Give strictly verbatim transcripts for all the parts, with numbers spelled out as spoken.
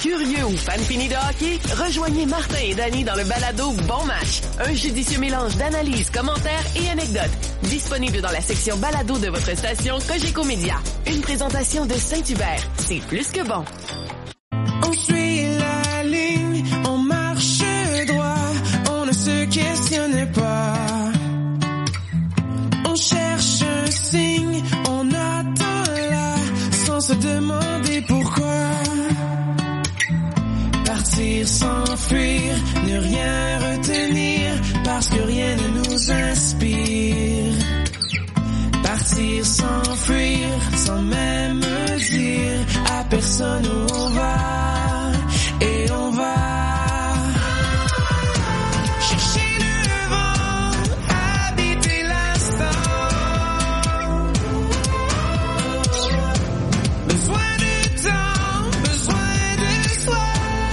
Curieux ou fan fini de hockey? Rejoignez Martin et Danny dans le balado Bon Match. Un judicieux mélange d'analyses, commentaires et anecdotes. Disponible dans la section balado de votre station Cogeco Média. Une présentation de Saint-Hubert. C'est plus que bon. On suit la ligne, on marche droit, on ne se questionne pas. On cherche un signe, on attend là, sans se demander pourquoi. Partir, s'enfuir, ne rien retenir, parce que rien ne nous inspire. Partir, s'enfuir, sans même dire à personne où on va. Et on va chercher le vent, habiter l'instant. Besoin de temps, besoin de soi.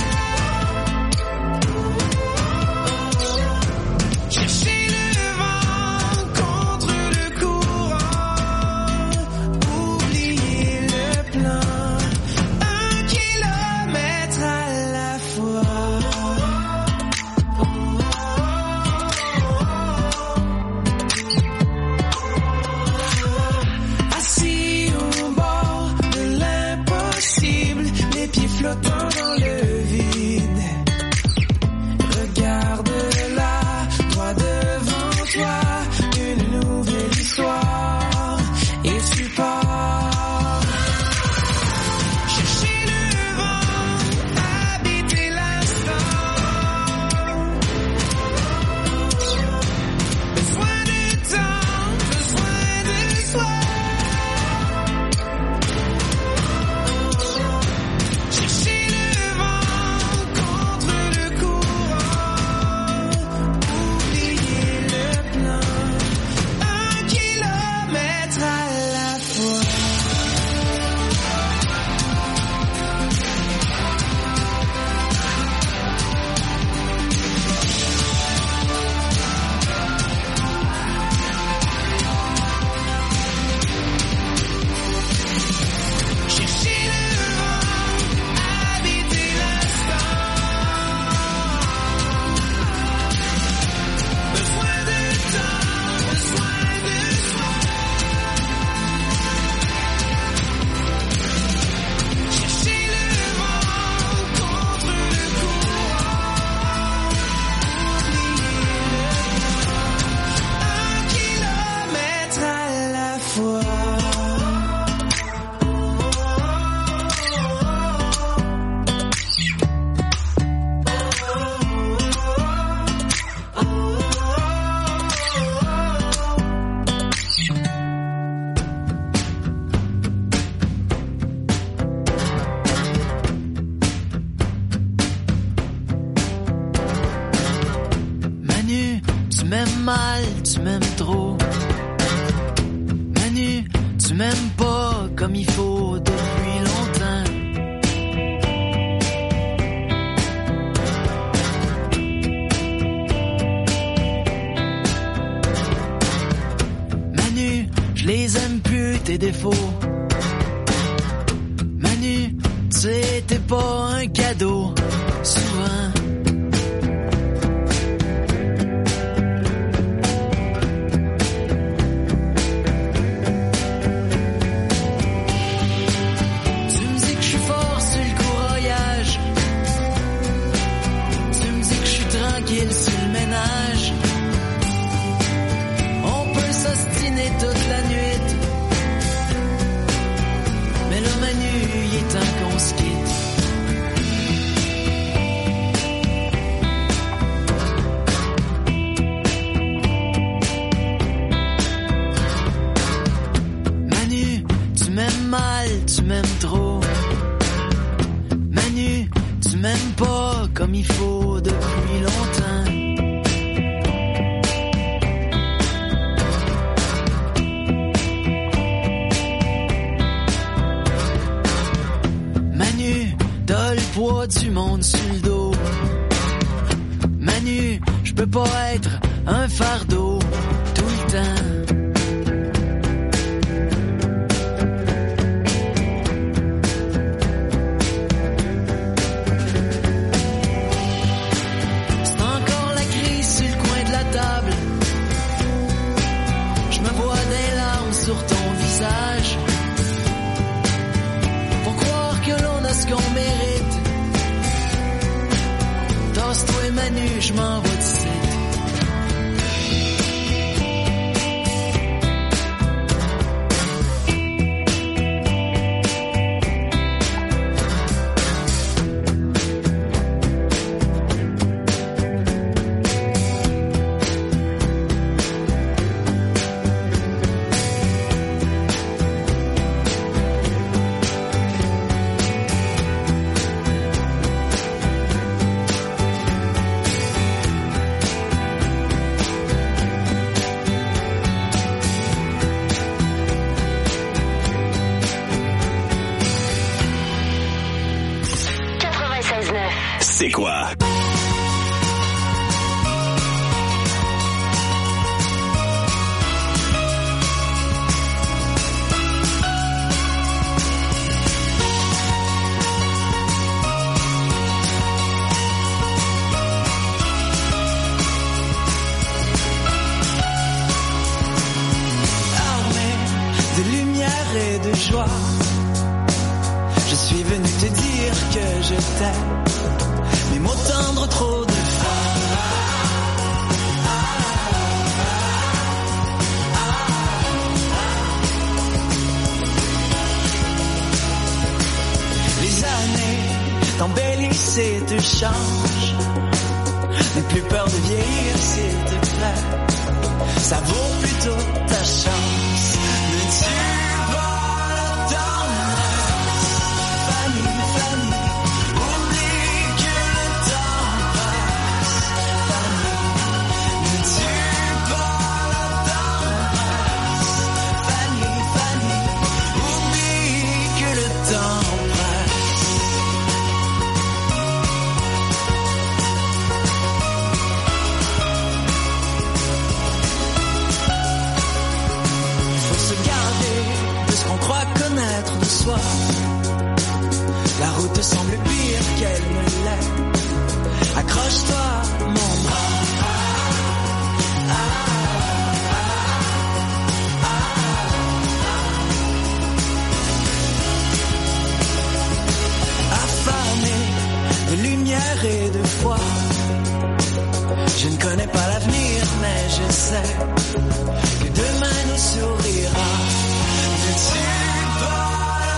Chercher le vent contre le courant. Oublier le plan. Un kilomètre à la fois. Assis au bord de l'impossible, les pieds flottant dans le vide. Regarde là, droit devant toi, une nouvelle histoire. Et tu pars. Chercher le vent, habiter l'instant. Besoin de temps, besoin de soi. Chercher le vent contre le courant. Oublier le plan. Un kilomètre à la fois. Chercher le vent, habiter l'instant. Besoin de temps, besoin de soi. Chercher le vent contre le courant. Un kilomètre à la fois. Manu, tu m'aimes mal, tu m'aimes trop. Manu, tu m'aimes pas comme il faut depuis longtemps. Manu, je les aime plus tes défauts. Manu, tu sais, t'es pas un cadeau, souvent. Tu me dis que je suis fort sur le courroyage. Tu me dis que je suis tranquille sur le ménage. On peut s'ostiner toute la nuit. Mais là, Manu, il est temps qu'on se quitte. Manu, tu m'aimes mal, tu m'aimes trop. Manu, tu m'aimes pas comme il faut depuis longtemps. Manu, t'as le poids du monde sur le dos. Manu, je peux pas être un fardeau tout le temps. qu'on mérite. Tasse-toi Manu, je m'en vais d'ici. C'est quoi? Armé de lumière et de joie, je suis venu te dire que je t'aime. Mes mots tendres trop de fois. Les années t'embellissent et te changent. N'aie plus peur de vieillir s'il te plaît. Ça vaut plutôt ta chance. Ne tue pas le temps. Fanny, Fanny. La route semble pire qu'elle ne l'est. Accroche-toi, mon bras. Ah, ah, ah, ah. Affamé de lumière et de foi, je ne connais pas l'avenir, mais je sais que demain nous sourira. Ne tue pas.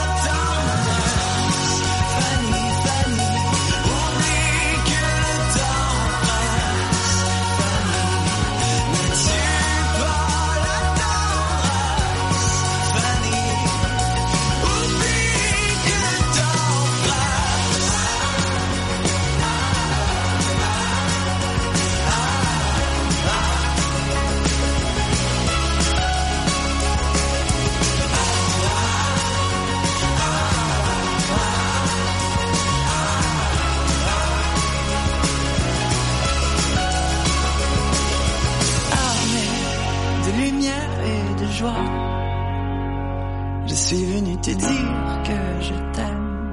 Je suis venu te dire que je t'aime.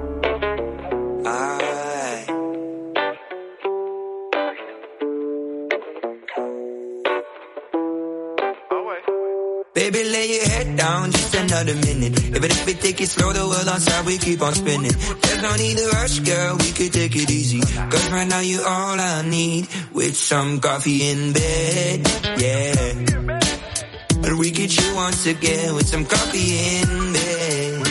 Aye. Baby, lay your head down just another minute. Even if we take it slow, the world outside we keep on spinning. There's no need to rush, girl, we could take it easy. Cause right now you all I need. With some coffee in bed, yeah. And we get you once again with some coffee in bed.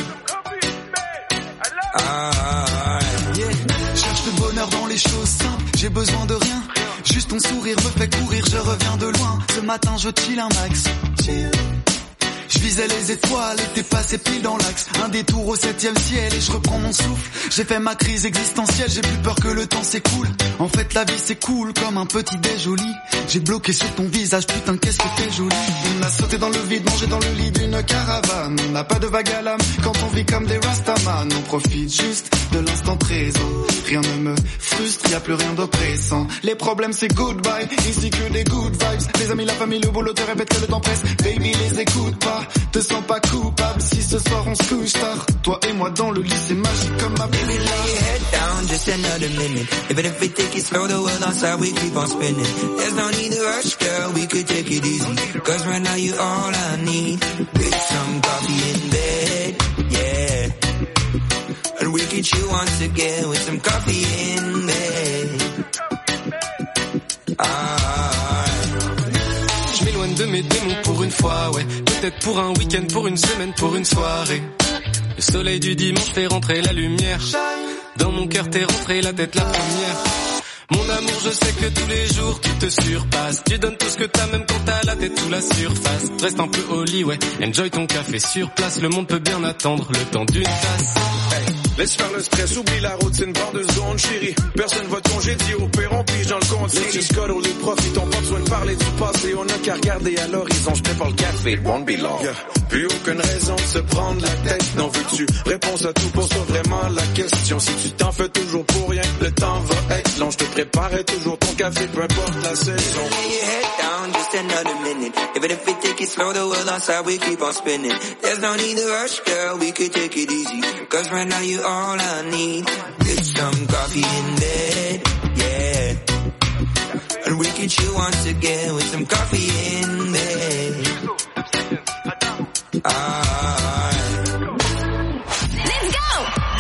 Ah, yeah. Cherche le bonheur dans les choses simples, j'ai besoin de rien. Juste ton sourire me fait courir, je reviens de loin. Ce matin je chill un max. Chill. Je visais les étoiles et t'es passé pile dans l'axe. Un détour au septième ciel et je reprends mon souffle. J'ai fait ma crise existentielle, j'ai plus peur que le temps s'écoule. En fait la vie c'est cool comme un petit déj joli. J'ai bloqué sur ton visage, putain qu'est-ce que t'es jolie. On a sauté dans le vide, mangé dans le lit d'une caravane. On n'a pas de vague à l'âme quand on vit comme des rastaman. On profite juste de l'instant présent. Rien ne me frustre, y a plus rien d'oppressant. Les problèmes c'est goodbye, ici que des good vibes. Les amis, la famille, le boulot te répète que le temps presse. Baby les écoute pas, te sens pas coupable si ce soir on se couche tard. Toi et moi dans le lit c'est magique comme ma baby. Lay your head down just another minute. Even if we take it slow, the world outside we keep on spinning. There's no need to rush, girl, we could take it easy. Cause right now you all I need. With some coffee in bed, yeah. And we could chill once again with some coffee in bed. Ah. Je m'éloigne de mes démons pour une fois, ouais. Peut-être pour un week-end, pour une semaine, pour une soirée. Le soleil du dimanche fait rentrer la lumière. Dans mon cœur t'es rentré la tête la première. Mon amour, je sais que tous les jours tu te surpasses. Tu donnes tout ce que t'as même quand t'as la tête sous la surface. Reste un peu au lit, ouais. Enjoy ton café sur place. Le monde peut bien attendre le temps d'une tasse. Hey, laisse faire le stress, oublie la routine, barre de secondes, chérie. Personne va te congédier, au pire on pige dans le compte. Let's just cuddle, les profits, on pas besoin de parler du passé. On a qu'à regarder à l'horizon, je prépare le café, it won't be long. Yeah. Plus aucune raison de se prendre la tête, non veux-tu réponse à tout, pour ça vraiment la question. Si tu t'en fais toujours pour rien, le temps va être long. Je te préparerai toujours ton café, peu importe la saison. Lay your head down just another minute. Even if we take it slow, the world outside we keep on spinning. There's no need to rush, girl, we could take it easy. Cause right now you all I need. Get some coffee in bed, yeah. And we can chill once again with some coffee in bed. Ah. Let's go!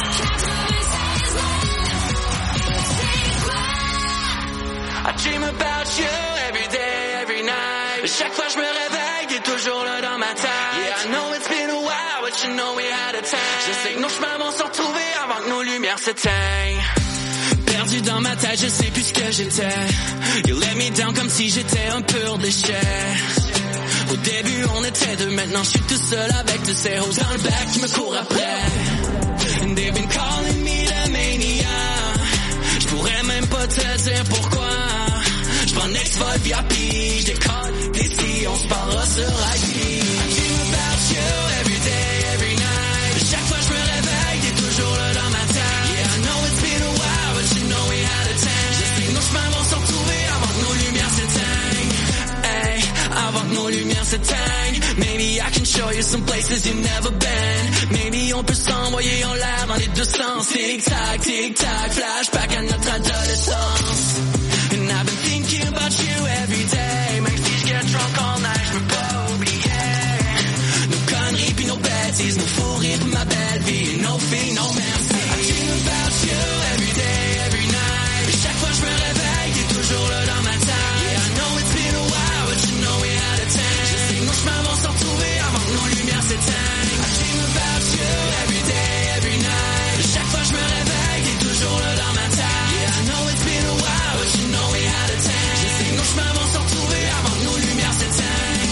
I dream about you every day, every night. Chaque fois je me réveille, t'es toujours là dans ma tête. Yeah, I know it's been a while, but you know we had a time. Je sais que nos chemins vont se retrouver avant que nos lumières s'éteignent. Perdu dans ma tête, je sais plus ce que j'étais. You let me down comme si j'étais un pur déchet. Au début on était deux, maintenant je suis tout seul avec tous ces hoes dans le bac qui me courent après. And they've been calling me the maniac. Je pourrais même pas te dire pourquoi. J'prends next vol V I P, j'décolle d'ici, on se parlera sur I P. I dream about you every day, every night. Chaque fois je me réveille, t'es toujours là dans ma tête. Yeah, I know it's been a while, but you know we had a time. Je sais que nos chemins vont se retrouver avant que nos lumières s'éteignent. Hey, avant que nos lumières s'éteignent. Maybe I can show you some places you've never been. Maybe on peut s'envoyer en l'air dans les deux sens. Tic-tac, tic-tac, flashback à notre adolescence. And I've been thinking about you every day. Même si je get drunk all night, je peux pas oublier nos conneries pis nos bêtises, nos fous rires pis ma belle vie. No fee, no merci. I dream about you every day, every night. Et chaque fois je me réveille, t'es toujours là dans ma tête. Yeah, I know it's been a while, but you know we had a time. Je sais que nos chemins vont se retrouver avant que nos lumières s'éteignent. I dream about you every day, every night. Et chaque fois je me réveille, t'es toujours là dans ma tête. Yeah, I know it's been a while, but you know we had a time. Je sais que nos chemins vont se retrouver avant que nos lumières s'éteignent.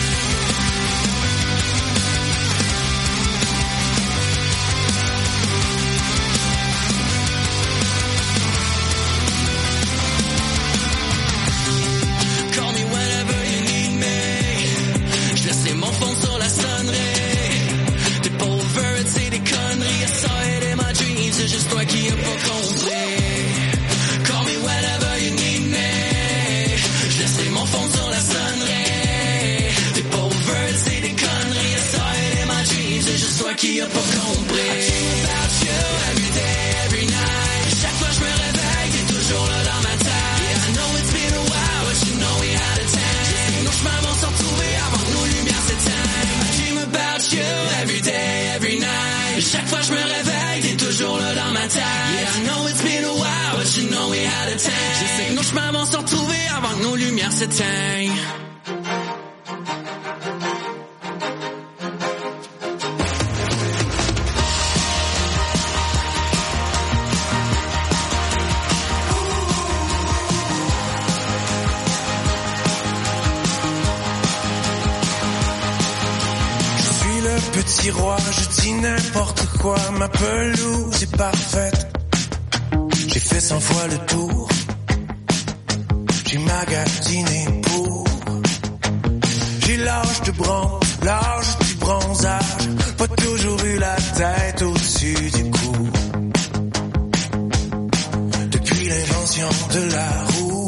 Call me whenever you need me. Je laisse les mots fondre sur la sonnerie. T'es pas over, c'est des conneries. I saw it in my dreams, c'est juste toi qui as pas compris. Call me whenever you need me. Je laisse les mots fondre sur la sonnerie. T'es pas over, c'est des conneries. I saw it in my dreams, c'est juste toi qui as pas compris. I dream about you every day, every night. Chaque fois je me réveille, t'es toujours là dans ma tête. Yeah, I know it's been a while, but you know we had a time. Je sais que nos chemins vont se retrouver avant que nos lumières s'éteignent. I dream about you every day, every night. Chaque fois je me réveille, t'es toujours là dans ma tête. Yeah, I know it's been a while, but you know we had a time. Je sais que nos chemins vont se retrouver avant que nos lumières s'éteignent. Petit roi, je dis n'importe quoi, ma pelouse est parfaite. J'ai fait cent fois le tour, j'ai magasiné pour. J'ai l'âge de bronze, l'âge du bronzage, pas toujours eu la tête au-dessus du cou. Depuis l'invention de la roue.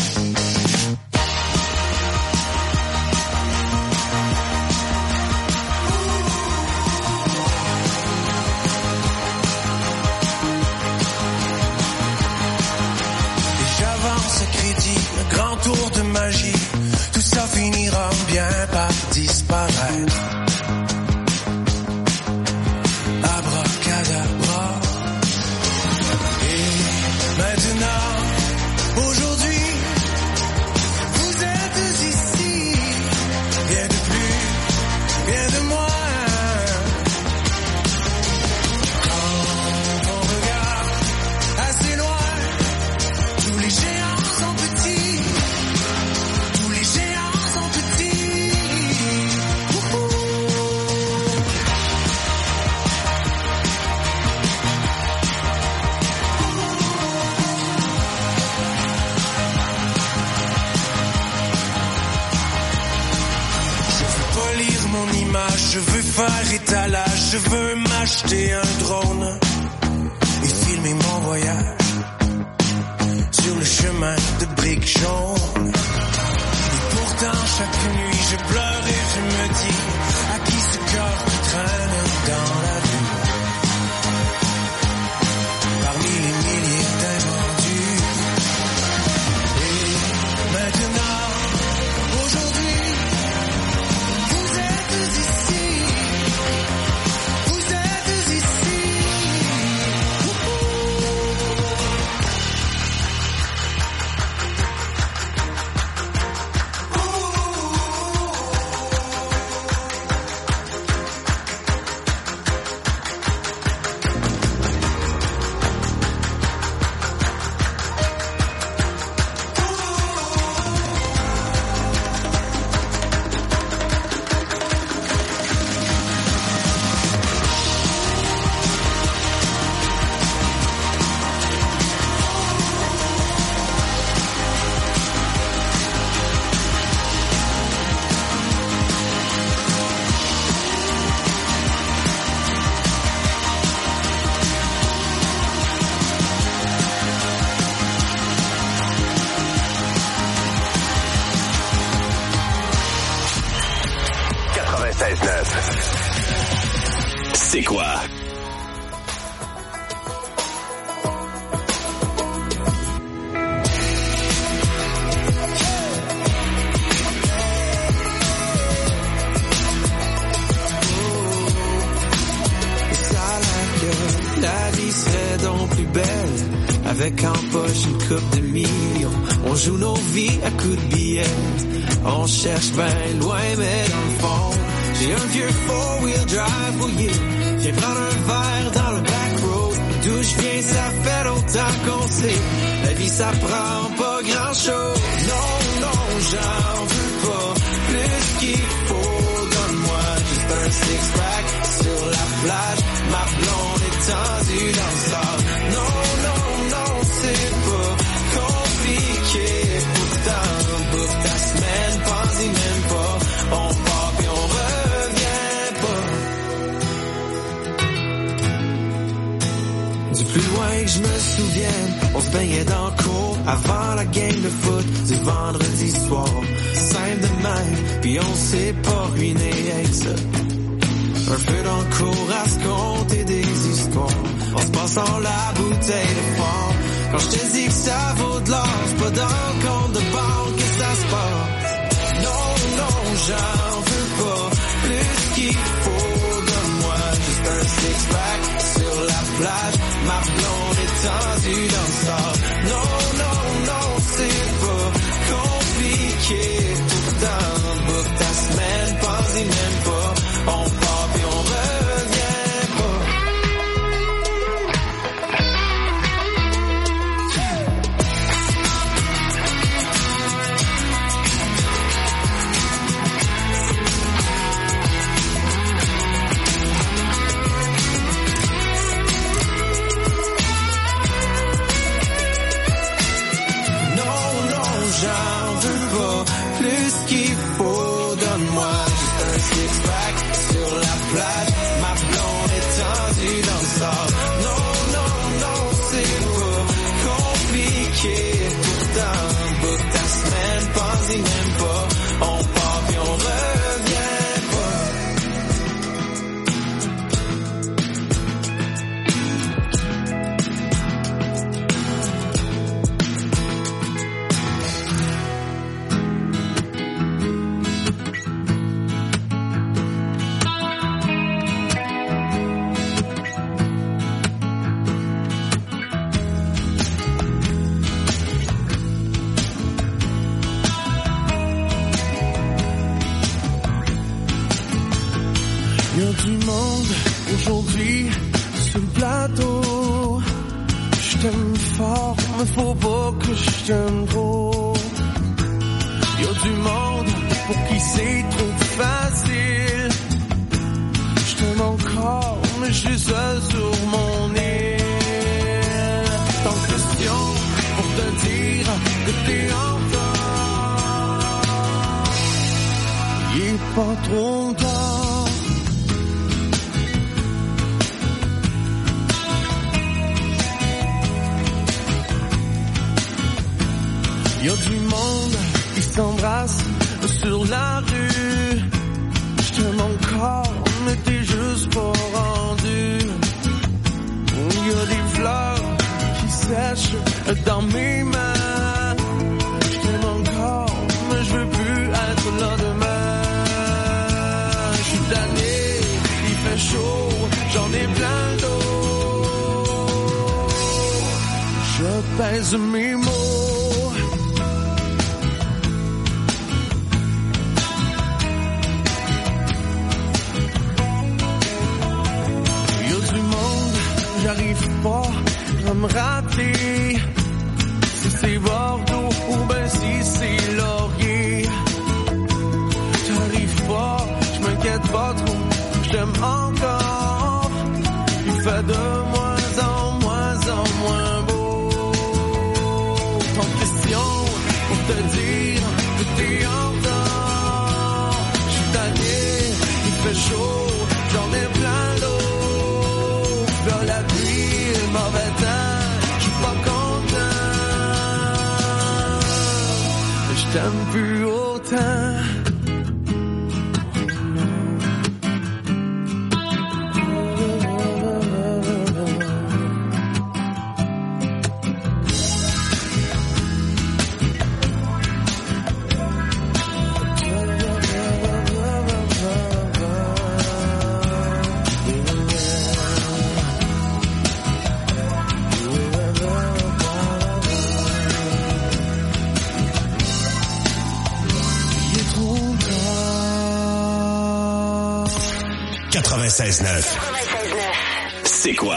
Tour de magie, tout ça finira bien par disparaître. Abracadabra. je veux faire étalage, je veux m'acheter un drone et filmer mon voyage sur le chemin de briques jaunes. Et pourtant chaque nuit je pleure et je me dis à qui ce corps qui traîne dans la rue parmi les milliers d'invendus. Et maintenant, aujourd'hui, vous êtes ici, vous êtes ici. C'est quoi? La vie serait donc plus belle avec en poche une coupe de millions. On joue nos vies à coups de billets. On cherche bien loin mais dans le fond j'ai un vieux four-wheel drive, oh yeah. Viens prendre un verre dans le back road. D'où je viens, ça fait longtemps qu'on sait. La vie, ça prend pas grand-chose. Non, non, j'en veux pas plus qu'il faut. Donne-moi juste un six-pack sur la plage. Ma blonde est tendue dans le sable. Non, non, non, c'est pas compliqué. Pourtant, bouffe ta semaine, pense-y même pas. On part puis on revient pas. Du plus loin que je me souvienne, on se baignait dans le cours avant la game de foot du vendredi soir. Simple de même, puis on s'est pas ruiné avec ça. Un peu dans le cours à se compter des histoires. On se passe en la bouteille de fort. Quand je te dis que ça vaut de l'or, c'est pas dans le compte de banque que ça se passe. Non, non, j'en veux pas plus qu'il faut. Donne-moi juste un six-pack sur la plage. Ma blonde est tendue dans le sable. Non, non, non, c'est pas compliqué. Pourtant, bouffe ta semaine, pense-y même pas. On part puis on revient pas. J'en veux pas plus qu'il faut. Donne-moi juste un six-pack sur la plage. Ma blonde est tendue dans le sable. Non, non, non, c'est pas compliqué. Pourtant, bouffe ta semaine, pense-y même pas. On part puis on revient pas. Il y a du monde aujourd'hui sur le plateau. Je t'aime fort, mais faut pas que je t'aime trop. Il y a du monde pour qui c'est trop facile. Je t'aime encore, mais je suis seul sur mon île. Tant de questions pour te dire que t'es encore. Il est pas trop tard. Y'a du monde qui s'embrasse sur la rue. Je t'aime encore, mais t'es juste pas rendu. Y'a des fleurs qui sèchent dans mes mains. Je t'aime encore, mais je veux plus être là demain. Je suis tanné, il fait chaud, j'en ai plein d'eau. Je pèse mes mots. J'arrive pas à me rater. Si c'est Bordeaux ou ben si c'est Laurier. J'arrive pas, je m'inquiète pas trop. J'aime encore. Il fait de moins en moins en moins beau. Sans question pour te dire que t'es en retard. J'suis tanné, il fait chaud, j'en ai plein d'eau. Vers la pluie, le mauvais temps, j'suis pas content. Je t'aime plus autant. quatre-vingt-seize neuf. C'est quoi?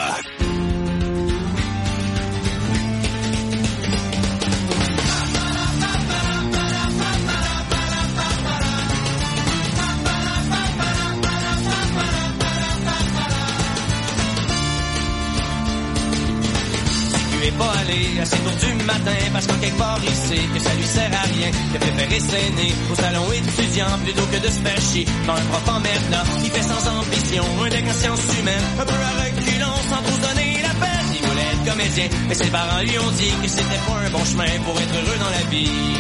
Pas aller assez tôt du matin parce qu'en quelque part il sait que ça lui sert à rien de préférer s'aîner au salon étudiant plutôt que de se faire chier dans un prof emmerdant. Il fait sans ambition un de conscience humaine, un peu à reculons sans trop se donner la peine. Il voulait être comédien mais ses parents lui ont dit que c'était pas un bon chemin pour être heureux dans la vie.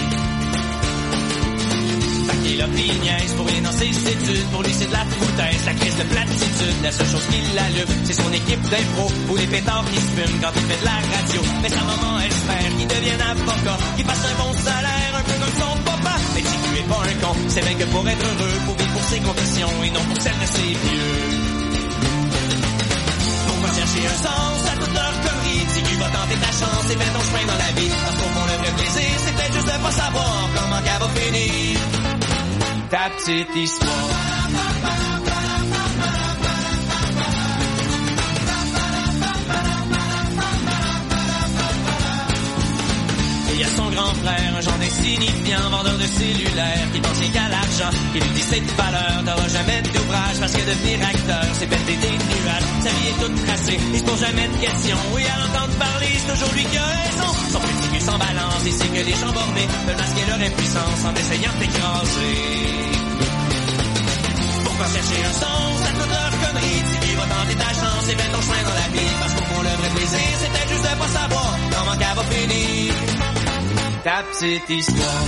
Il a pris niaise pour rien dans ses études. Pour lui c'est de la foutaise, la crise de platitude. La seule chose qui l'allume, c'est son équipe d'impro ou les pétards qui se fument quand il fait de la radio. Mais sa maman espère qu'il devienne avocat, qu'il fasse un bon salaire, un peu comme son papa. Mais si tu es pas un con, c'est bien que pour être heureux, faut vivre pour ses conditions et non pour celles de ses vieux. Pourquoi chercher un sens à toute leur connerie? Si tu vas tenter ta chance et fais ton chemin dans la vie. Parce qu'au fond le vrai plaisir, c'est peut-être juste de pas savoir comment qu'elle va finir ta petite histoire. Il y a son grand frère, un genre d'insignifiant, vendeur de cellulaire, qui pense qu'à l'argent, qui lui dit c'est de valeur, t'auras jamais d'ouvrage, parce que devenir acteur, c'est péter des nuages, sa vie est toute tracée, il se pose jamais de questions, oui, à l'entendre parler, c'est toujours lui qui a raison, son petit cul sans balance, il sait que les gens bornés veulent masquer leur impuissance en essayant de t'écraser. Pourquoi chercher un sens à toute leur connerie? Si tu vas tenter ta chance et fais ton chemin dans la vie, parce qu'au fond le vrai plaisir, c'est peut-être juste de pas savoir comment qu'elle va finir ta petite histoire.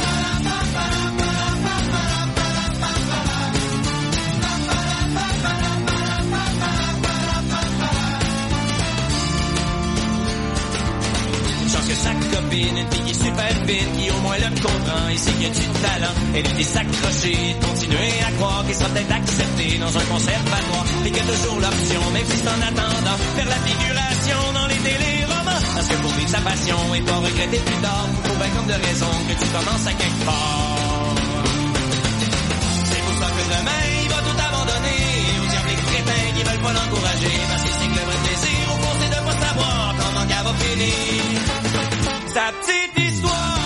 Que sa copine, une fille qui est super fine, qui au moins le comprend, et sait qu'il y a du talent. Elle était s'accrocher, continuer à croire qu'il sera peut-être accepté dans un conservatoire, et qu'il y a toujours l'option, même si c'est en attendant, faire la figuration dans les téléromans. Parce que pour vivre sa passion et pas regretter plus tard, faut trouver comme de raison que tu commences à quelque part. C'est pour ça que demain, il va tout abandonner aux diables les crétins qui veulent pas l'encourager, parce qu'il sait que le vrai plaisir, au fond, c'est de pas savoir comment qu'elle va finir sa petite histoire.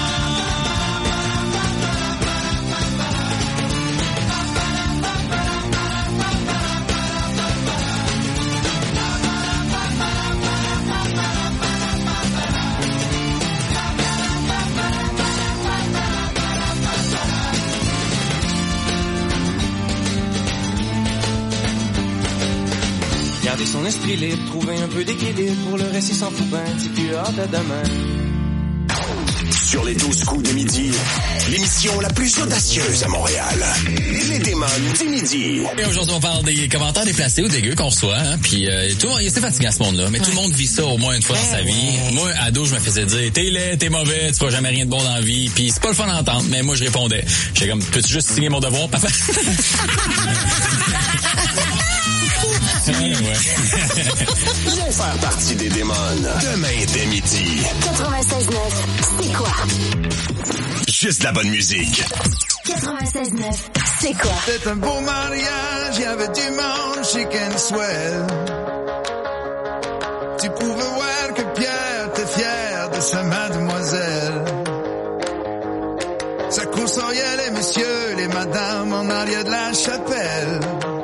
Garder son esprit libre, trouver un peu d'équilibre, pour le reste il s'en fout ben, si tu as hâte à demain. Sur les douze coups de midi, l'émission la plus audacieuse à Montréal. Les démons du midi. Et aujourd'hui, on parle des commentaires déplacés ou dégueux qu'on reçoit. Hein? Puis euh, tout le monde, c'est fatigant ce monde-là, mais ouais. Tout le monde vit ça au moins une fois dans sa vie. Ouais. Moi, ado, je me faisais dire, t'es laid, t'es mauvais, tu feras jamais rien de bon dans la vie. Puis c'est pas le fun d'entendre, mais moi, je répondais. J'étais comme, peux-tu juste signer mon devoir, papa? Ouais. Viens faire partie des démons. Demain dès midi. quatre-vingt-seize neuf, c'est quoi? Juste la bonne musique. quatre-vingt-seize neuf, c'est quoi? C'est un beau mariage, il y avait du monde, chicken swell. Tu pouvais voir que Pierre était fier de sa mademoiselle. Ça consoyait les messieurs, les madames en arrière de la chapelle.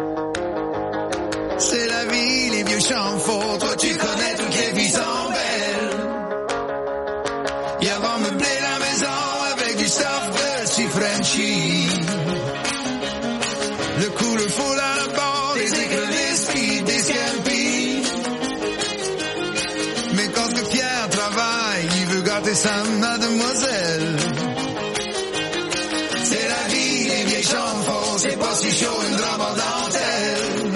C'est la vie, les vieux champs faux, toi tu connais toutes les vies en belles. Y avant meublé la maison avec du stuff de si Frenchy. Le cooler full à la barre, des écrevisses pis des scampi. Mais quand que Pierre travaille, il veut gâter sa mademoiselle. C'est la vie, les vieilles champs faux, c'est pas si chaud une robe en dentelle.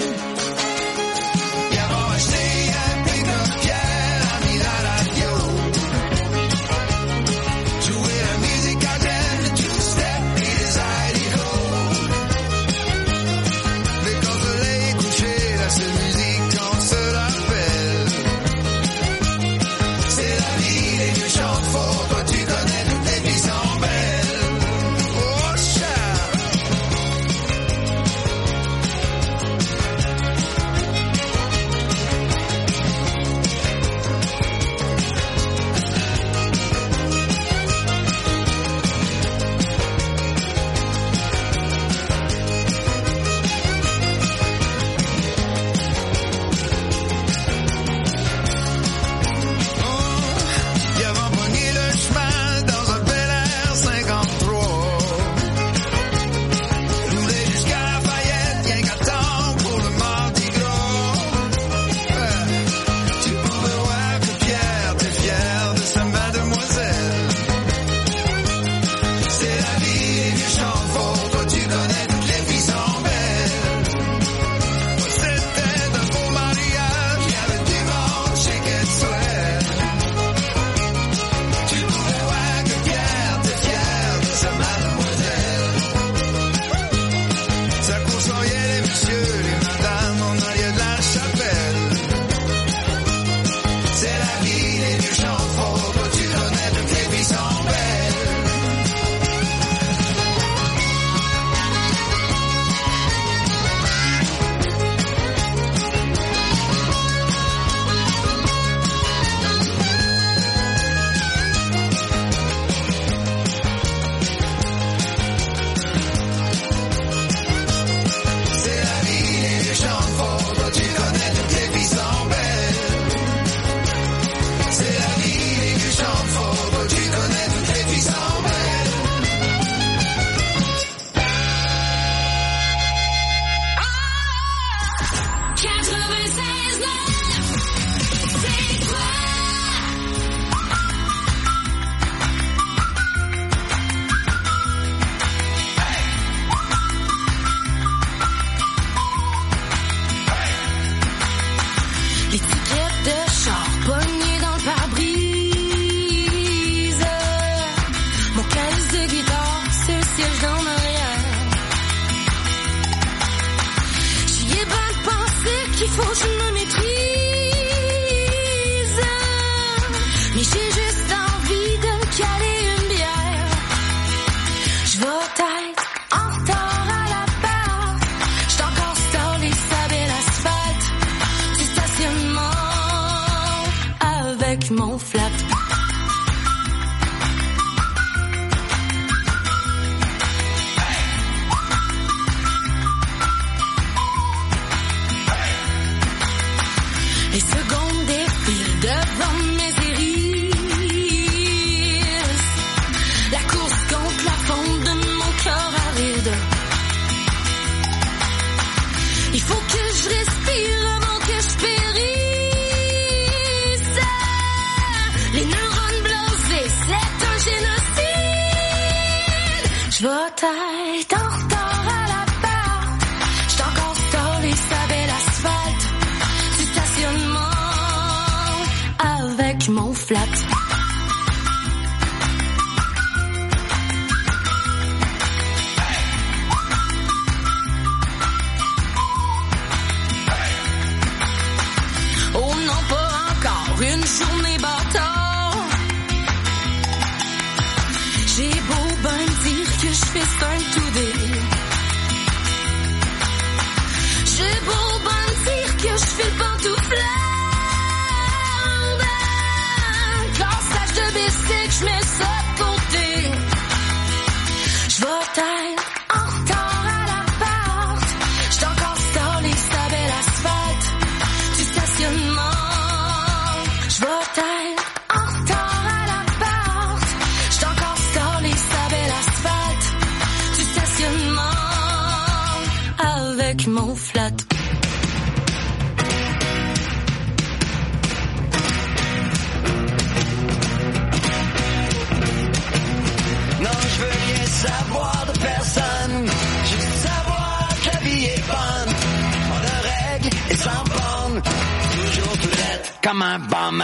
Les secondes défilent devant mes iris. Je vais être en retard à l'appart. J'suis encore stallé sa belle asphalte du stationnement avec mon flat. Oh non, pas encore une journée bâtard. J'ai beau ben dire que je fais ça un tout dé. J'ai beau ben dire que je fais le pantouflard. Cassage de bicycle, je mets ça de côté. Je vais être en retard à l'appart. J'suis encore stallé sa belle asphalte du stationnement. Je vais être en retard à l'appart. J'suis encore stallé sa belle asphalte du stationnement avec mon flat. Non, je veux rien savoir de personne. Juste savoir que la vie est bonne. Pas de règles et sans bornes. Toujours tout raide comme un bum.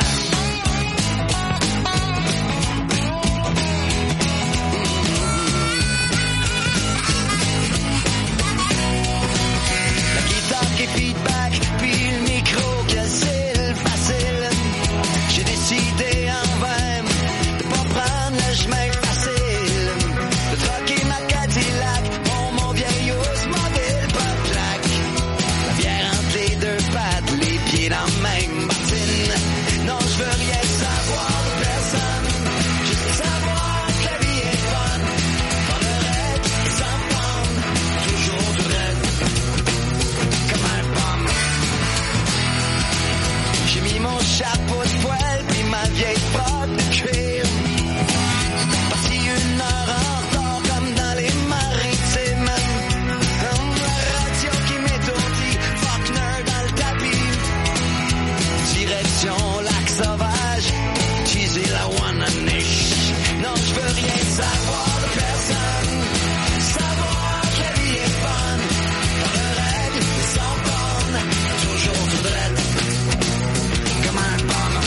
La guitare qui feedback, puis le micro que c'est le facile. J'ai décidé en vain de pas prendre le chemin facile. De troquer ma Cadillac pour mon vieil Oldsmobile pas de plaque. La bière entre les deux pattes, les pieds dans la même bottine. Non, je veux rien savoir de personne. Juste savoir que la vie est bonne. Pas de règles et sans prendre. Toujours tout raide comme un pomme. J'ai mis mon chapeau de poêle puis ma vieille frotte de cuir. Parti une heure en retard comme dans les maritimes. Hum, la radio qui m'étourdit, Faulkner dans le tapis. Direction lac sauvage, teaser la Wananish. Non, je veux rien savoir de personne. Savoir que la vie est bonne. Pas de règles, sans bornes. Toujours tout droit comme un pomme.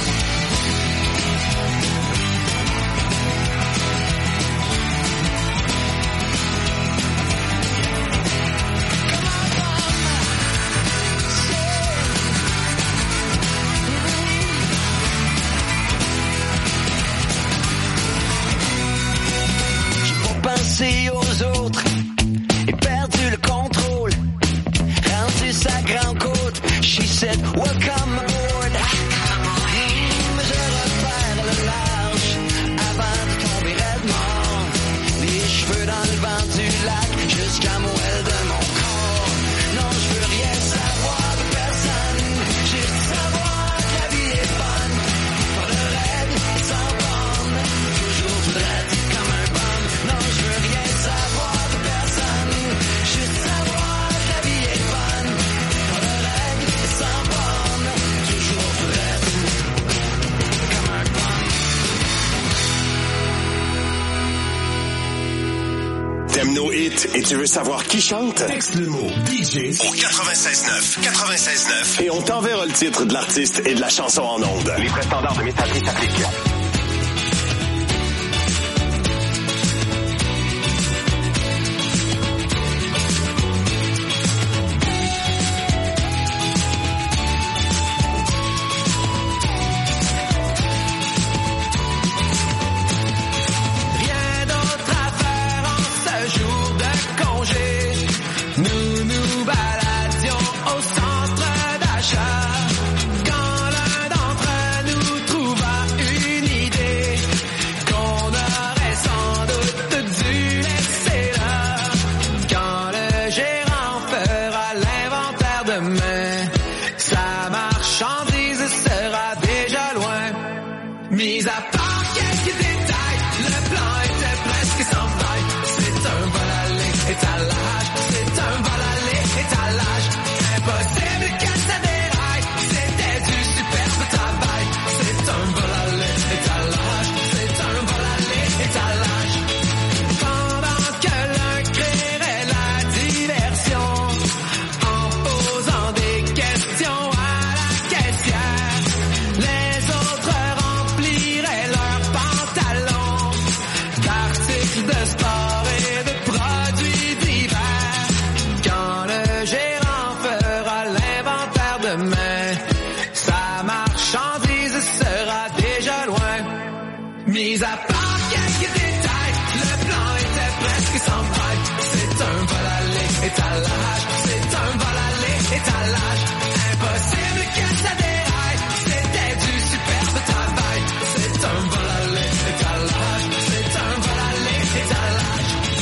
Penser aux autres et perdu le contrôle. Rendu sa grande côte, she said, welcome aboard. Mmh, je repère le large avant de tomber raide mort. Les cheveux dans le vent du lac jusqu'à moelle de mon corps. Non, je veux rien savoir de personne. Juste savoir que la vie est bonne. Pas de règles et sans bornes. Toujours tout droit comme un bum. Non, je veux rien savoir de personne. Juste savoir que la vie est bonne. Pas de règles et sans bornes. Toujours tout droit comme un bum. T'aimes nos hits et tu veux savoir qui chante? Texte le mot D J au quatre-vingt-seize neuf. quatre-vingt-seize neuf. Et on t'enverra le titre de l'artiste et de la chanson en ondes. Les frais standards de messagerie s'appliquent. Rien d'autre à faire en ce jour de congé. Nous nous baladions au centre d'achat. Quand l'un d'entre nous trouva une idée qu'on aurait sans doute dû laisser là. Quand le gérant fera l'inventaire demain, sa marchandise sera déjà loin. Mis à part quelques détails, le plan était presque sans faille. C'est un vol à l'étalage, c'est un vol à l'étalage. Impossible que ça déraille, c'était du superbe travail. C'est un vol à l'étalage, c'est un vol à l'étalage. Pendant Mis à part quelques détails, le plan était presque sans faille. C'est un vol aller, étalage. C'est un vol aller, étalage. Impossible que ça déraille. C'était du superbe travail. C'est un vol aller, étalage. C'est un vol aller, étalage.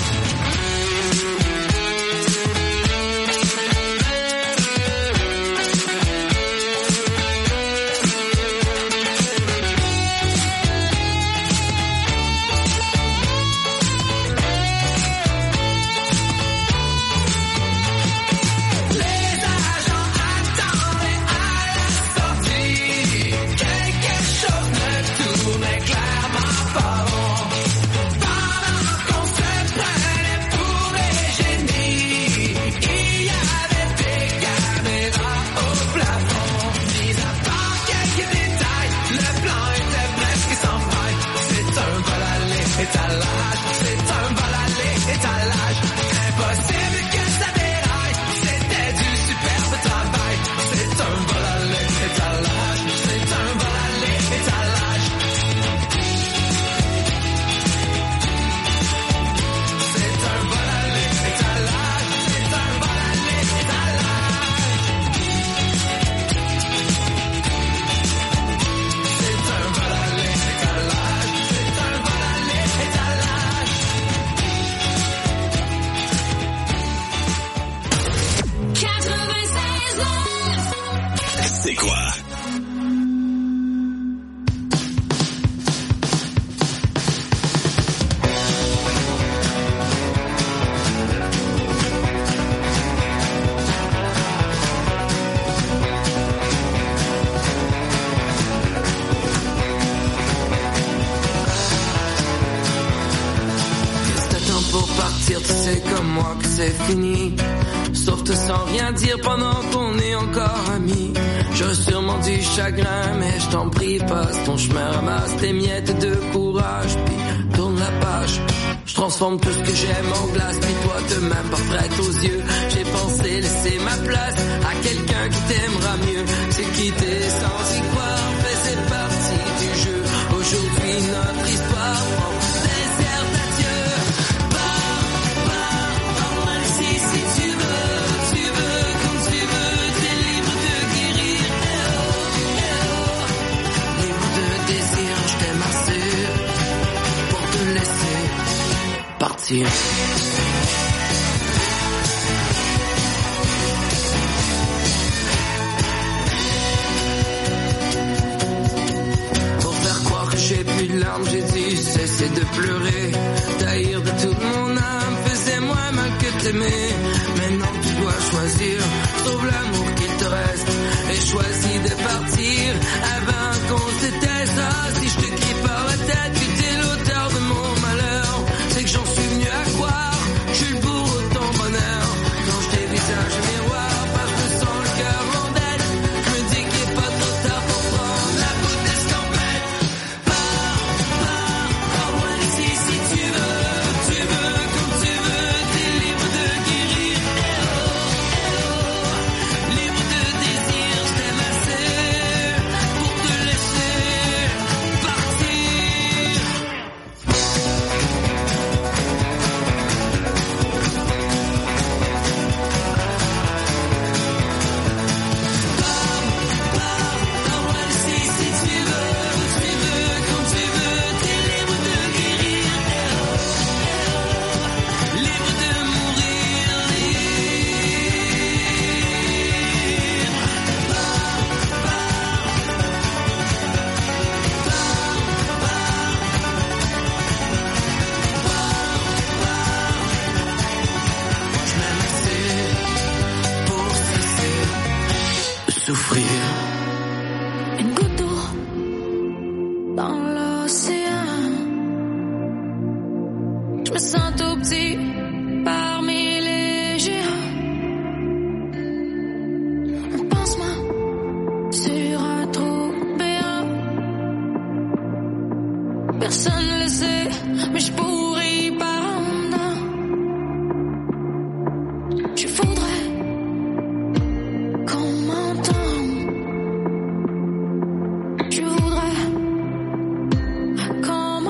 Dire pendant qu'on est encore amis. J'aurais sûrement du chagrin, mais je t'en prie, passe ton chemin, ramasse tes miettes de courage, puis tourne la page. Je transforme tout ce que j'aime en glace, puis toi te même pas prête aux yeux. J'ai pensé laisser ma place à quelqu'un qui t'aimera mieux. C'est quitter sans y croire, faisait partie du jeu. Aujourd'hui notre histoire prend désert d'adieu. Pars, pars, envoie ici si tu veux. Partir. Pour faire croire que j'ai plus de larmes, j'ai dû cesser de pleurer. Taillir de toute mon âme faisait moins mal que t'aimer. Maintenant tu dois choisir, sauve l'amour qu'il te reste. Et choisis de partir avant qu'on se déteste. Ah, si je te crie par la tête, puis t'es l'auteur de mon malheur. C'est que j'en suis venu à croire, je suis le bourreau de ton bonheur. Quand je dévisage le miroir, parce que je sens le cœur en dette. Je me dis qu'il n'est pas trop tard pour prendre la boute d'escampette. Pars, pars, pars loin d'ici si tu veux. Tu veux comme tu veux, t'es libre de guérir. Eh oh, eh oh, libre de désir, je t'aime assez pour te laisser partir. Souffrir. Une goutte d'eau dans l'océan. Je me sens tout petit parmi les géants. Un pansement sur un trou béant. Personne ne le sait, mais je pourrais par en dedans. Je voudrais qu'on m'entende. Je voudrais qu'on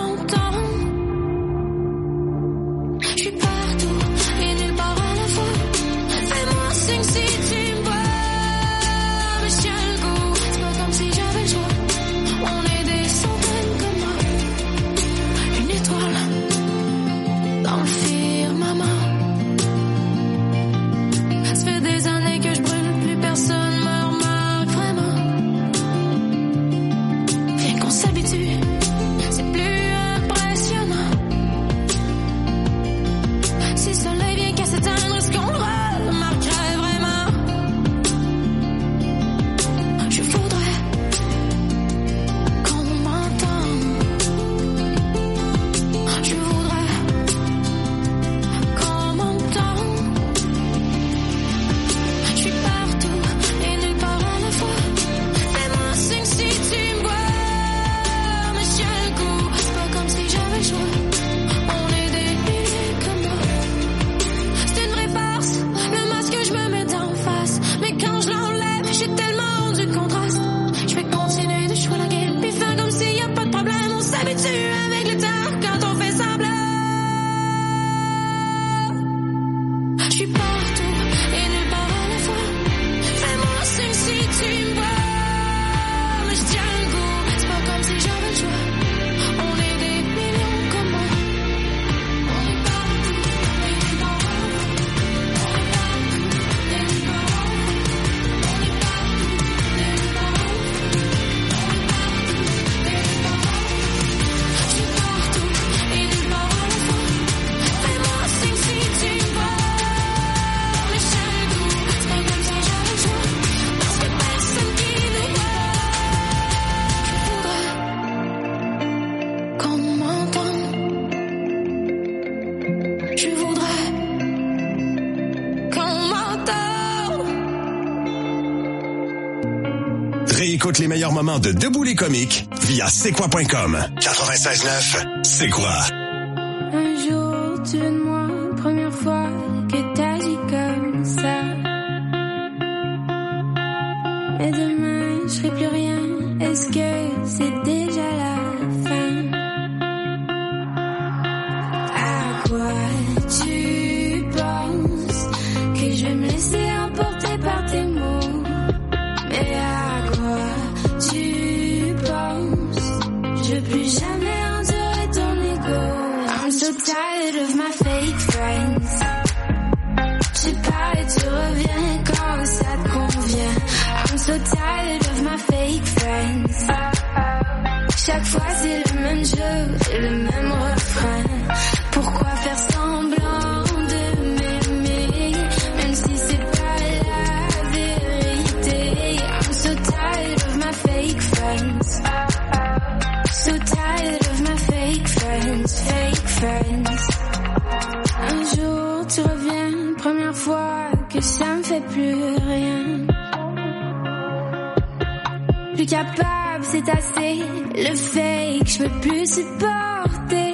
réécoute les meilleurs moments de Debout les comiques via c'est quoi point com. quatre-vingt-seize neuf, c'est quoi? Un jour, tu veux de moi, première fois que t'agis comme ça. Et demain, je serai plus rien. Est-ce que c'est déjà la fin? À quoi tu penses? Que je vais me laisser emporter par tes mots? Mais à quoi tu penses? Je veux plus jamais endurer ton ego. I'm so tired of my fake friends. Je pars et tu reviens quand ça te convient. I'm so tired of my fake friends. Chaque fois c'est le même jeu et le même refrain. Pourquoi faire semblant de m'aimer, même si c'est pas la vérité? I'm so tired of my fake friends. So tired of my fake friends, fake friends. Un jour tu reviens, première fois que ça me fait plus rien. Plus capable, c'est assez. Le fake, je peux plus supporter.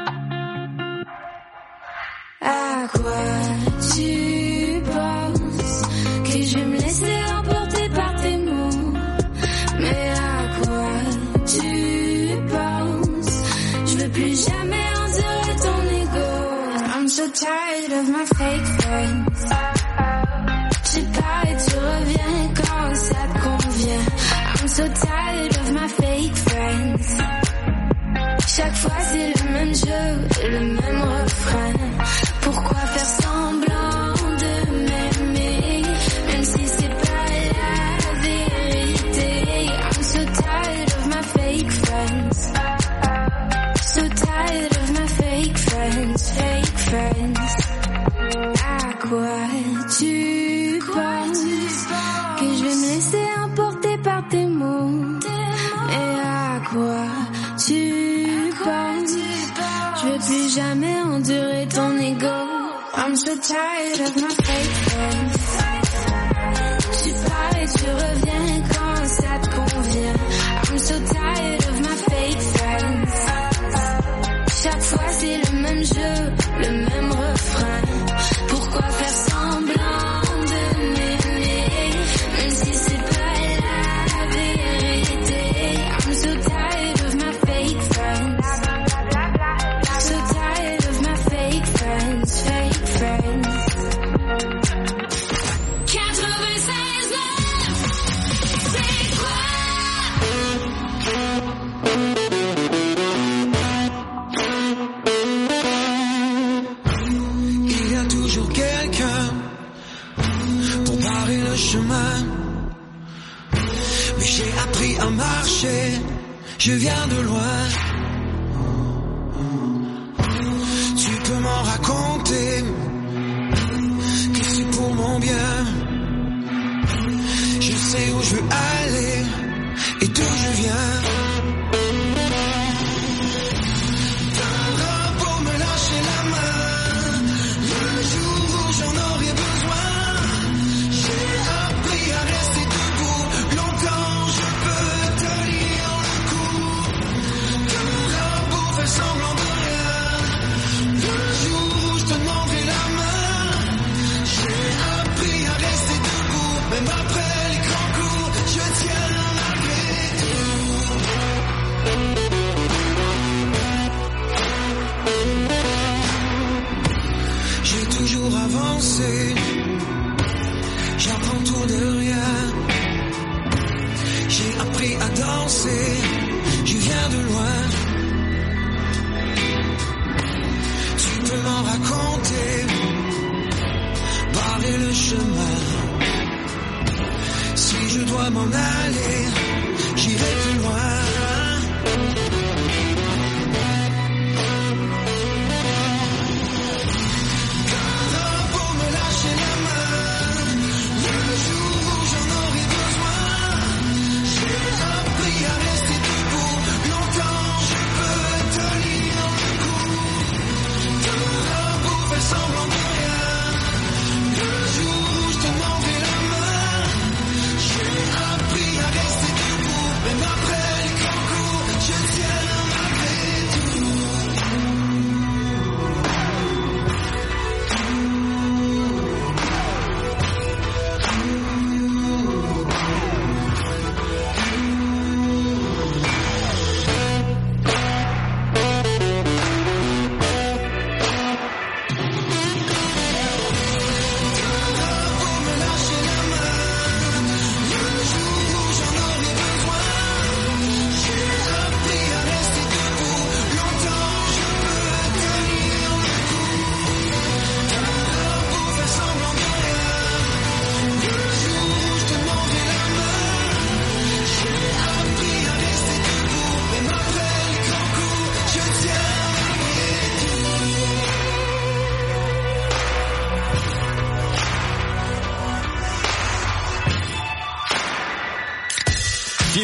À quoi tu penses? Que je vais me laisser emporter par tes mots? Mais à quoi tu penses? Je veux plus jamais endurer ton ego. I'm so tired of my fake friends. Je pars et tu reviens quand ça te convient. I'm so tired of my fake friends. Chaque fois c'est le même jeu, le même refrain. Pourquoi faire semblant de m'aimer, même si c'est pas la vérité? I'm so tired of my fake friends. So tired of my fake friends, fake friends. À quoi tu penses? Que je vais me laisser emporter par tes mots? Et à quoi tu penses? Je veux plus jamais endurer ton ego. I'm so tired of my fake friends. Tu pars et tu reviens quand ça te convient. I'm so tired of my fake friends. Chaque fois c'est le même jeu, le même refrain. Pourquoi faire semblant de m'aimer, même si c'est pas la vérité? I'm so tired of my fake friends. So tired of my fake friends, fake friends. quatre-vingt-seize neuf, c'est quoi? Il y a toujours quelqu'un pour barrer le chemin. Mais j'ai appris à marcher, je viens de loin. Tu peux m'en raconter que c'est pour mon bien. Je sais où je veux aller et d'où je viens. T'aimeras pour me lâcher la main le jour où j'en aurai besoin. J'ai appris à rester debout longtemps, je peux tenir le coup. T'aimeras pour faire semblant de rien le jour où je te demanderai la main. J'ai appris à rester debout, même après les grands coups, je tiens malgré tout.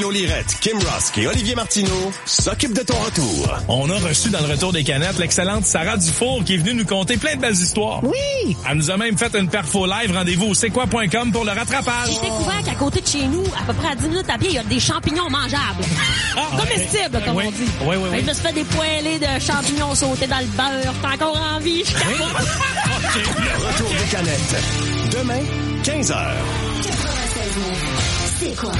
Mario Lirette, Kim Rusk et Olivier Martineau s'occupent de ton retour. On a reçu dans le retour des canettes l'excellente Sarah Dufour qui est venue nous conter plein de belles histoires. Oui! Elle nous a même fait une perfo live. Rendez-vous au c'est quoi point com pour le rattrapage. J'ai découvert qu'à côté de chez nous, à peu près à dix minutes à pied, il y a des champignons mangeables. Ah, comestibles, ouais. comme oui. on dit. Oui, oui, oui. Je me suis fait des poêlés de champignons sautés dans le beurre. T'es encore en vie, je capote. Okay. Le retour des canettes. Demain, quinze heures. C'est quoi?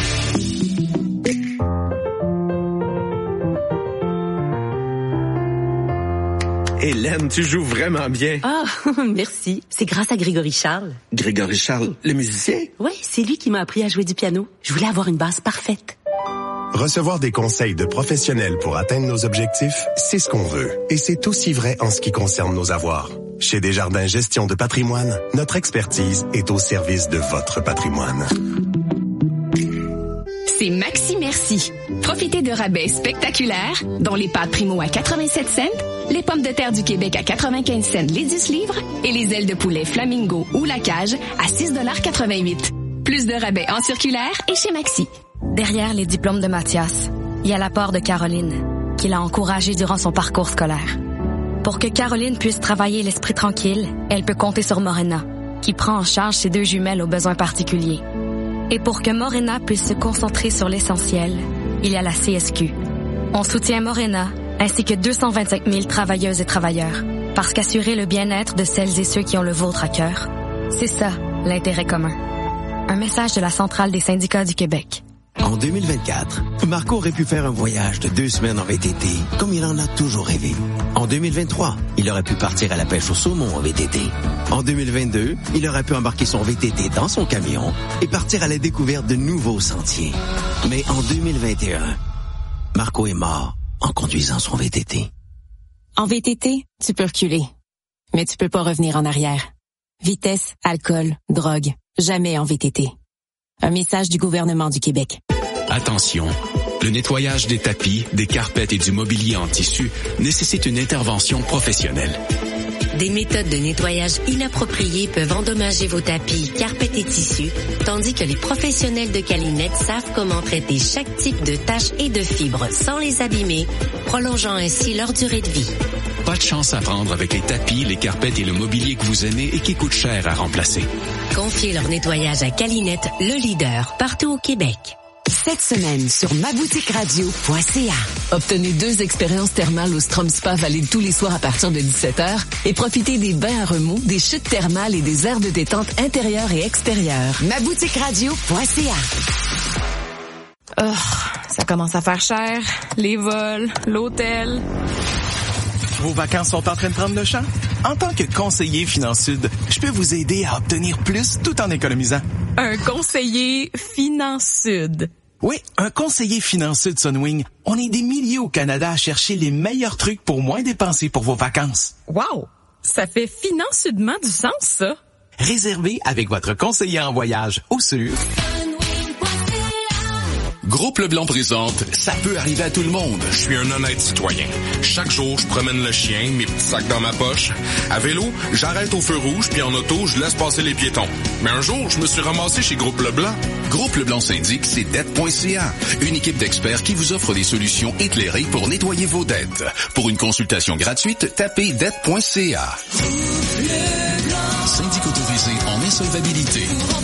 Hélène, tu joues vraiment bien. Ah, merci. C'est grâce à Grégory Charles. Grégory Charles, le musicien? Oui, c'est lui qui m'a appris à jouer du piano. Je voulais avoir une base parfaite. Recevoir des conseils de professionnels pour atteindre nos objectifs, c'est ce qu'on veut. Et c'est aussi vrai en ce qui concerne nos avoirs. Chez Desjardins Gestion de patrimoine, notre expertise est au service de votre patrimoine. C'est Maxi Merci. Profitez de rabais spectaculaires, dont les pâtes Primo à quatre-vingt-sept cents, les pommes de terre du Québec à quatre-vingt-quinze cents les dix livres et les ailes de poulet Flamingo ou La Cage à six dollars quatre-vingt-huit. Plus de rabais en circulaire et chez Maxi. Derrière les diplômes de Mathias, il y a l'apport de Caroline, qui l'a encouragé durant son parcours scolaire. Pour que Caroline puisse travailler l'esprit tranquille, elle peut compter sur Morena, qui prend en charge ses deux jumelles aux besoins particuliers. Et pour que Morena puisse se concentrer sur l'essentiel, il y a la C S Q. On soutient Morena, ainsi que deux cent vingt-cinq mille travailleuses et travailleurs, parce qu'assurer le bien-être de celles et ceux qui ont le vôtre à cœur, c'est ça, l'intérêt commun. Un message de la Centrale des syndicats du Québec. En deux mille vingt-quatre, Marco aurait pu faire un voyage de deux semaines en V T T, comme il en a toujours rêvé. En deux mille vingt-trois, il aurait pu partir à la pêche au saumon en V T T. En deux mille vingt-deux, il aurait pu embarquer son V T T dans son camion et partir à la découverte de nouveaux sentiers. Mais en deux mille vingt et un, Marco est mort en conduisant son V T T. En V T T, tu peux reculer, mais tu peux pas revenir en arrière. Vitesse, alcool, drogue, jamais en V T T. Un message du gouvernement du Québec. Attention, le nettoyage des tapis, des carpettes et du mobilier en tissu nécessite une intervention professionnelle. Des méthodes de nettoyage inappropriées peuvent endommager vos tapis, carpettes et tissus, tandis que les professionnels de Calinette savent comment traiter chaque type de taches et de fibres sans les abîmer, prolongeant ainsi leur durée de vie. Pas de chance à prendre avec les tapis, les carpettes et le mobilier que vous aimez et qui coûtent cher à remplacer. Confiez leur nettoyage à Calinette, le leader partout au Québec. Cette semaine sur ma boutique radio point c a. Obtenez deux expériences thermales au Strom Spa valides tous les soirs à partir de dix-sept heures et profitez des bains à remous, des chutes thermales et des aires de détente intérieures et extérieures. ma boutique radio point c a. Oh, ça commence à faire cher. Les vols, l'hôtel. Vos vacances sont en train de prendre le champ? En tant que conseiller Finansud, je peux vous aider à obtenir plus tout en économisant. Un conseiller Finansud. Oui, un conseiller Finansud Sunwing. On est des milliers au Canada à chercher les meilleurs trucs pour moins dépenser pour vos vacances. Wow! Ça fait financièrement du sens, ça. Réservez avec votre conseiller en voyage au sur... Groupe Leblanc présente « Ça peut arriver à tout le monde ». Je suis un honnête citoyen. Chaque jour, je promène le chien, mes petits sacs dans ma poche. À vélo, j'arrête au feu rouge, puis en auto, je laisse passer les piétons. Mais un jour, je me suis ramassé chez Groupe Leblanc. Groupe Leblanc syndic, c'est dette point c a. Une équipe d'experts qui vous offre des solutions éclairées pour nettoyer vos dettes. Pour une consultation gratuite, tapez dette point c a. Syndic autorisé en insolvabilité.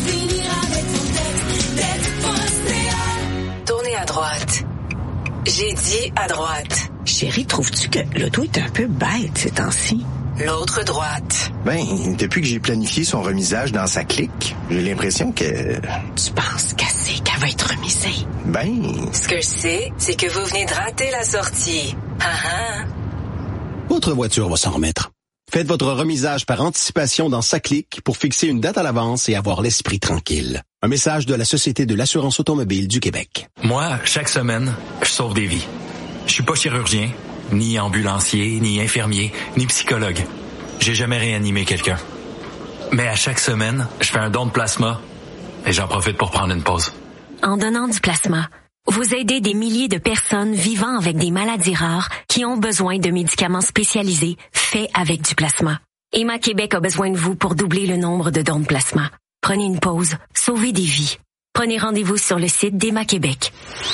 Tournez à droite. J'ai dit à droite. Chérie, trouves-tu que l'auto est un peu bête ces temps-ci? L'autre droite. Ben, depuis que j'ai planifié son remisage dans sa clique, j'ai l'impression que... Tu penses qu'elle sait qu'elle va être remisée? Ben... Ce que je sais, c'est que vous venez de rater la sortie. Ah ah. Votre voiture va s'en remettre. Faites votre remisage par anticipation dans sa clique pour fixer une date à l'avance et avoir l'esprit tranquille. Un message de la Société de l'assurance automobile du Québec. Moi, chaque semaine, je sauve des vies. Je suis pas chirurgien, ni ambulancier, ni infirmier, ni psychologue. J'ai jamais réanimé quelqu'un. Mais à chaque semaine, je fais un don de plasma et j'en profite pour prendre une pause. En donnant du plasma, vous aidez des milliers de personnes vivant avec des maladies rares qui ont besoin de médicaments spécialisés faits avec du plasma. Emma Québec a besoin de vous pour doubler le nombre de dons de plasma. Prenez une pause, sauvez des vies. Prenez rendez-vous sur le site d'E M A Québec.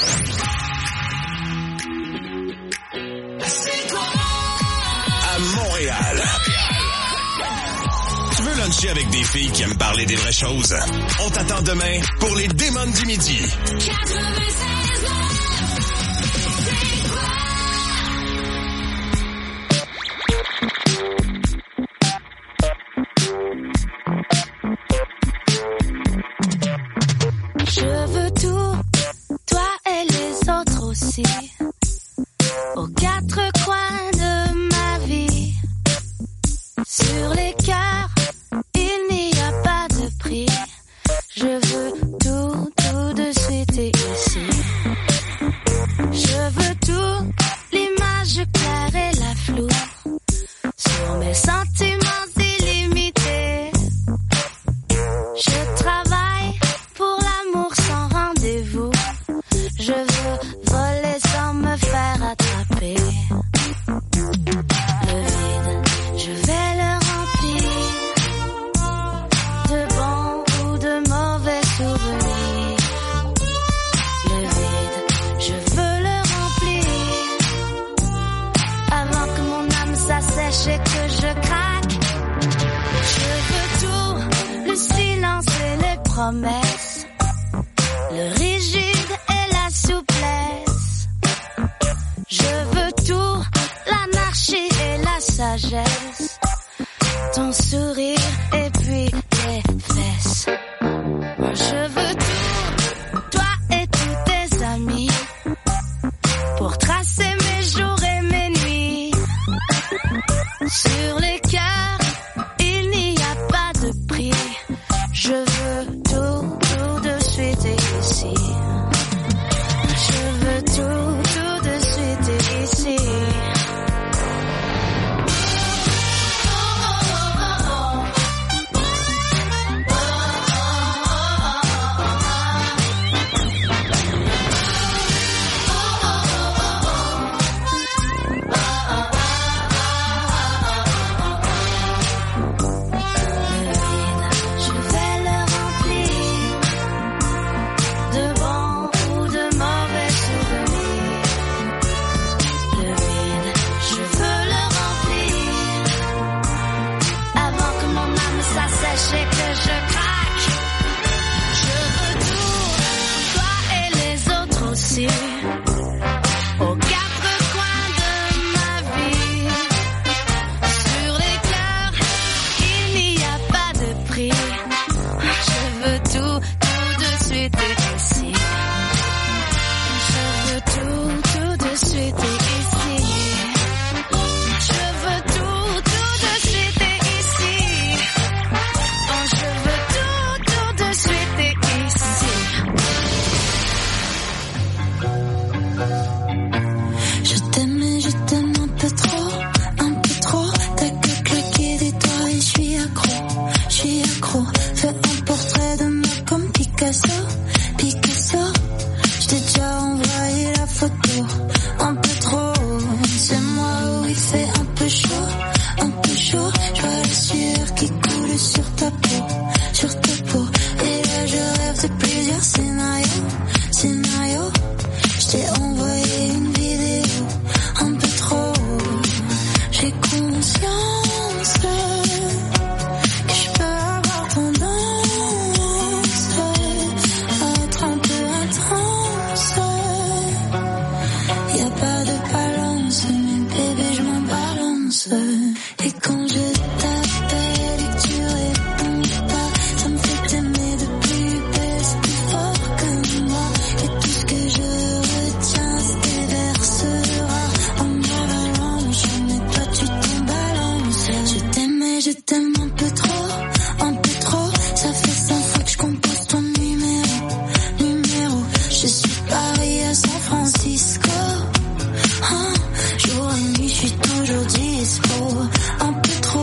À Montréal. Tu veux luncher avec des filles qui aiment parler des vraies choses? On t'attend demain pour les Démons du Midi. Je veux tout, toi et les autres aussi, aux quatre coins de ma vie. Sur les cœurs, il n'y a pas de prix. Je veux tout, tout de suite et ici. Je veux tout, l'image claire et la floue, sur mes sentiments illimités. Je travaille pour l'amour sans rendez-vous. Je veux voler sans me faire attraper. Le vide, je vais le remplir de bons ou de mauvais souvenirs. Le vide, je veux le remplir avant que mon âme s'assèche et que je craque. Je veux tout, le silence et les promesses, le rigide et la souplesse. Je veux tout, l'anarchie et la sagesse, ton sourire et puis les fesses. Je veux tout, toi et tous tes amis, pour tracer mes jours et mes nuits. Sur les cœurs, il n'y a pas de prix. Je veux tout, tout de suite et ici. Je veux tout, tout de suite et ici. Sachez que je craque. Je veux tout, toi et les autres aussi, aux quatre coins de ma vie. Sur les cœurs, il n'y a pas de prix. Je veux tout, tout de suite et ici. Je veux tout, tout de suite et ici. Je veux tout, tout de suite et ici. Je veux tout, tout de suite et ici. Je t'aime et je t'aime un peu trop, un peu trop. T'as que claquer des doigts et je suis accro, je suis accro. Fais un portrait de moi comme Picasso, Picasso. Je t'ai déjà envoyé la photo, un peu trop. C'est moi où il fait un peu chaud, un peu chaud. Je vois la sueur qui coule sur ta peau, sur ta peau. Et là je rêve de plusieurs scénarios, scénarios. Je t'ai envoyé une vidéo, un peu trop. J'ai conscience que je peux avoir tendance à être un peu intense. Y a pas de balance, mais bébé je m'en balance. Et quand je t'appelle et que tu réponds pas, ça me fait t'aimer de plus belle, c'est plus fort que moi. Et tout ce que je retiens, c'est tes verses rares en avalanche. Mais toi tu t'en balances. Je t'aime et je t'aime un peu trop, un peu trop. Ça fait cinq fois que je compose ton numéro, numéro. Je suis Paris à San Francisco. Ah, jour et nuit, je suis toujours dispo. Un peu trop.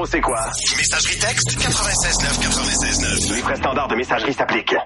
Textimo, c'est quoi? Messagerie texte quatre-vingt-seize neuf quatre-vingt-seize neuf. Les frais standards de messagerie s'appliquent.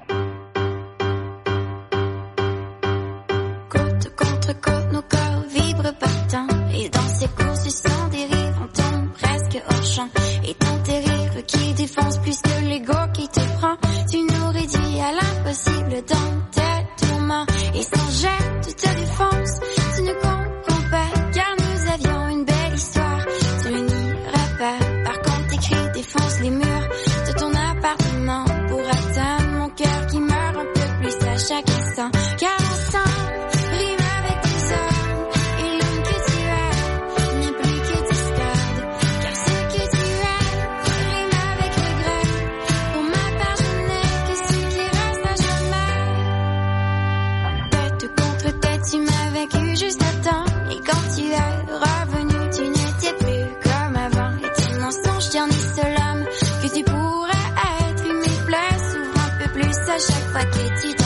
Côte contre côte, nos corps vibrent partant. Et dans ces courses sans dérive, on tombe presque hors champ. Et dans tes rires qui défoncent plus que l'ego qui te prend, tu nous réduis à l'impossible dans tes tourments. Et sans jet, tu te défonces, tu ne comprends pas, car nous avions une belle histoire. Tu n'iras pas, par contre tes cris défoncent les murs de ton appartement pour atteindre mon cœur qui meurt un peu plus à chaque instant. Car ensemble, rime avec tes hommes, et l'homme que tu as n'est plus que discorde. Car ce que tu as rime avec regret. Pour ma part, je n'ai que ce qui reste à jamais. Tête contre tête, tu m'as vaincu juste à temps. Et quand tu es revenu, tu n'étais plus comme avant. Et tes mensonges ternissent l'homme que tu pourrais être. Et mes plaies s'ouvrent un peu plus à chaque fois que tu